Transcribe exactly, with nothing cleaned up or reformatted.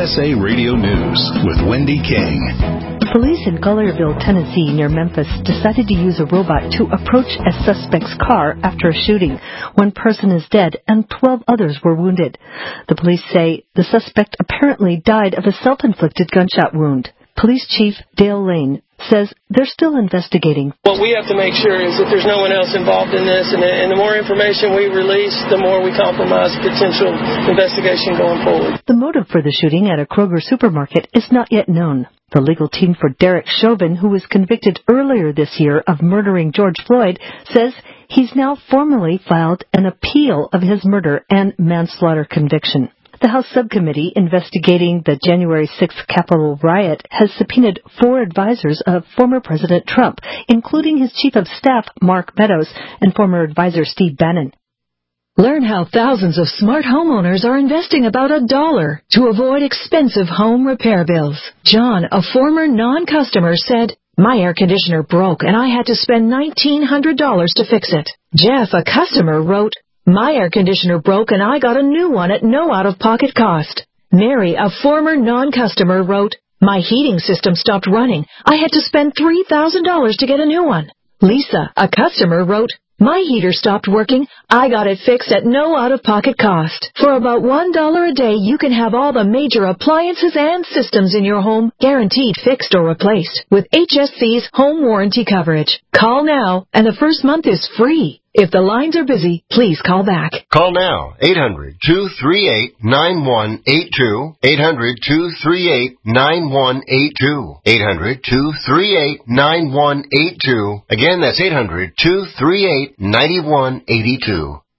S A Radio News with Wendy King. Police in Collierville, Tennessee, near Memphis, decided to use a robot to approach a suspect's car after a shooting. One person is dead and twelve others were wounded. The police say the suspect apparently died of a self-inflicted gunshot wound. Police Chief Dale Lane says they're still investigating. What we have to make sure is that there's no one else involved in this, and, and the more information we release, the more we compromise potential investigation going forward. The motive for the shooting at a Kroger supermarket is not yet known. The legal team for Derek Chauvin, who was convicted earlier this year of murdering George Floyd, says he's now formally filed an appeal of his murder and manslaughter conviction. The House subcommittee investigating the January sixth Capitol riot has subpoenaed four advisors of former President Trump, including his chief of staff, Mark Meadows, and former advisor Steve Bannon. Learn how thousands of smart homeowners are investing about a dollar to avoid expensive home repair bills. John, a former non-customer, said, "My air conditioner broke and I had to spend nineteen hundred dollars to fix it." Jeff, a customer, wrote, "My air conditioner broke and I got a new one at no out-of-pocket cost." Mary, a former non-customer, wrote, "My heating system stopped running. I had to spend three thousand dollars to get a new one." Lisa, a customer, wrote, "My heater stopped working. I got it fixed at no out-of-pocket cost." For about one dollar a day, you can have all the major appliances and systems in your home guaranteed fixed or replaced with H S C's home warranty coverage. Call now, and the first month is free. If the lines are busy, please call back. Call now, eight hundred, two three eight, nine one eight two, eight hundred, two three eight, nine one eight two, eight hundred, two three eight, nine one eight two. Again, that's eight hundred, two three eight, nine one eight two.